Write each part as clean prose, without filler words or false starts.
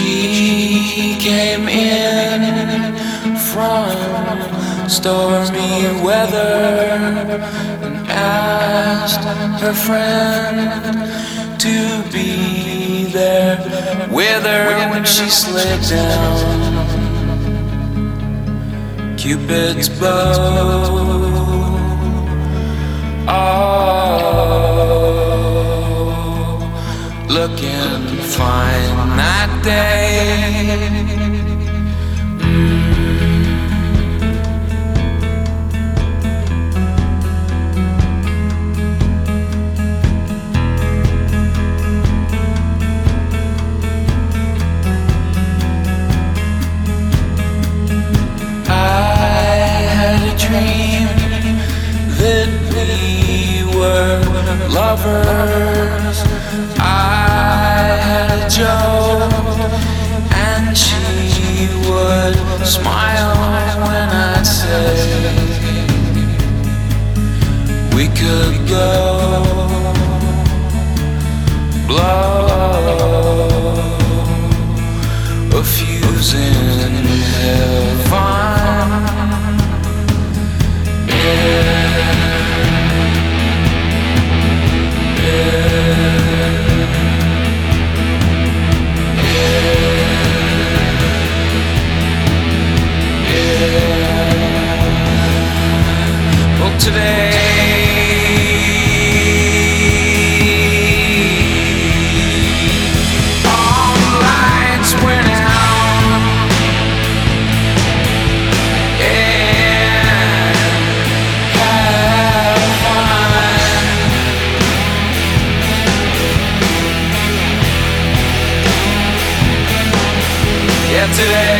She came in from stormy weather and asked her friend to be there with her when she slid down Cupid's bow. Oh, looking fine that day. Lovers, I had a joke, and she would smile when I'd say we could go blow a fuse in heaven. Yeah. Today, all the lights went out, and have fun. Yeah, today.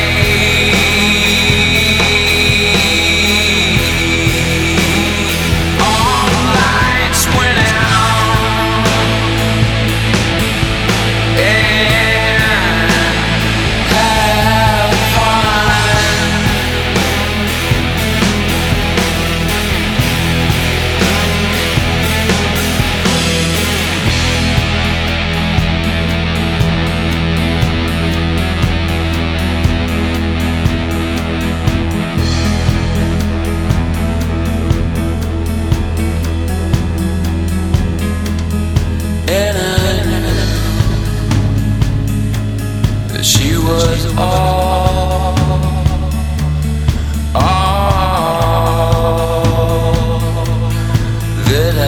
She was all that I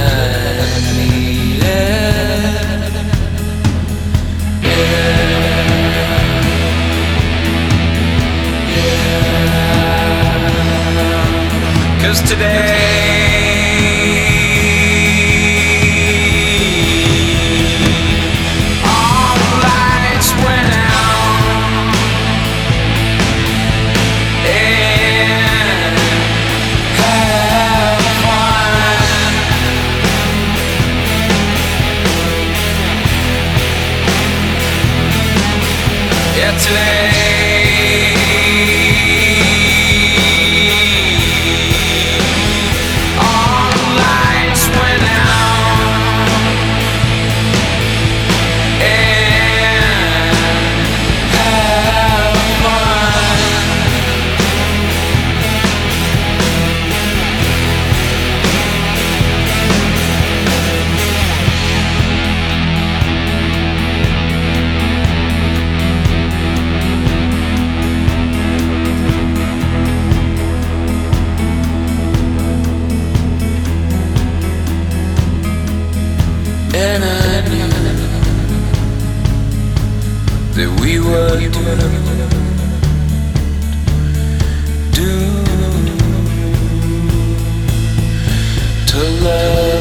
needed. Yeah. 'Cause today all the lights went out, and have fun. And I knew that we were doomed to love.